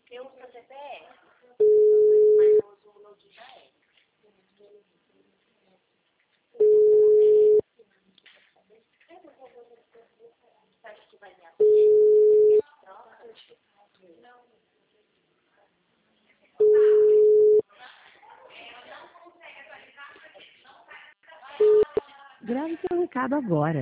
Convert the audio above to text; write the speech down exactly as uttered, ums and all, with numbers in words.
Eu uso o C P F, mas eu uso o login da Érica. Você acha que vai me abrir? Não. Grave seu recado agora.